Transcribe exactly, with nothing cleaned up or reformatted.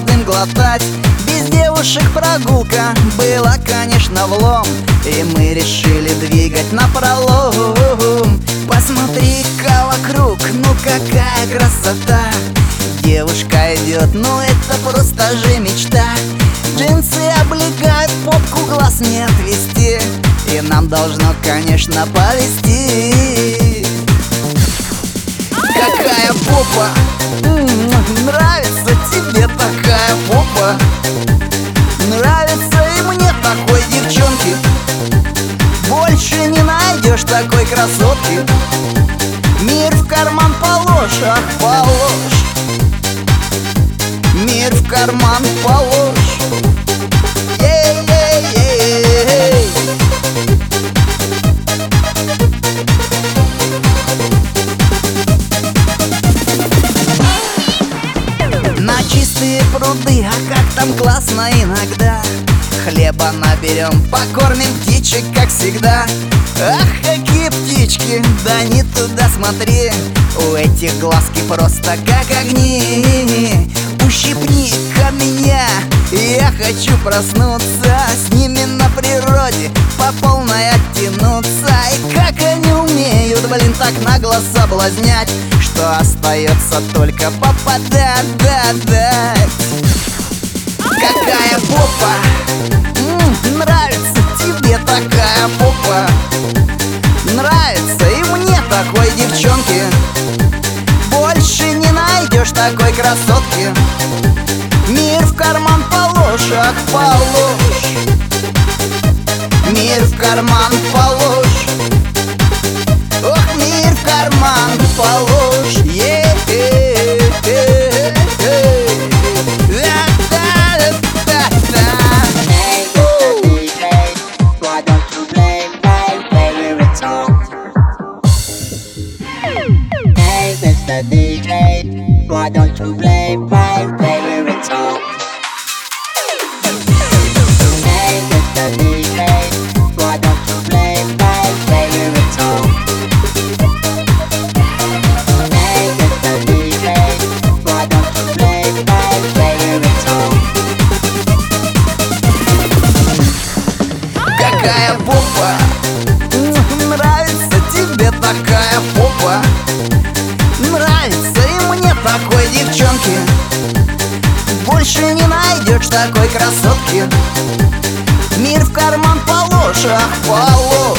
дым глотать. Без девушек прогулка была, конечно, влом, и мы решили двигать напролом. Посмотри-ка вокруг, ну какая красота! Девушка идет, ну это просто же мечта. Джинсы облегают попку, глаз не отвести, и нам должно, конечно, повезти. Какая попа! М-м, нравится тебе такая попа? Нравится и мне такой девчонки. Больше не найдешь такой красотки. Мир в карман положь, ах, положь. Мир в карман положь. Ей-ей-ей-ей. На чистые пруды, а как там классно иногда. Хлеба наберем, покормим птичек, как всегда. Ах, какие птички, да не туда смотри. У этих глазки просто как огни. Ущипни-ка меня, я хочу проснуться. С ними на природе по полной оттянуться. И как они умеют, блин, так нагло соблазнять, что остается только попадать, дать. Какая попа! М-м, нравится тебе такая попа? Нравится и мне такой девчонки. Больше не найдешь такой красотки. Мир в карман положь, ах, положь. Мир в карман положь. Ох, мир в карман положь. Е-е-е-е-е. D J, why don't you play my favorite song? Hey, Mister D J, why don't you play my favorite song? Hey, Mister D J, why don't you play my favorite song? Какая попа! Нравится тебе такая попа? Нравится и мне такой девчонки. Больше не найдешь такой красотки. Мир в карман положь, ах, положь.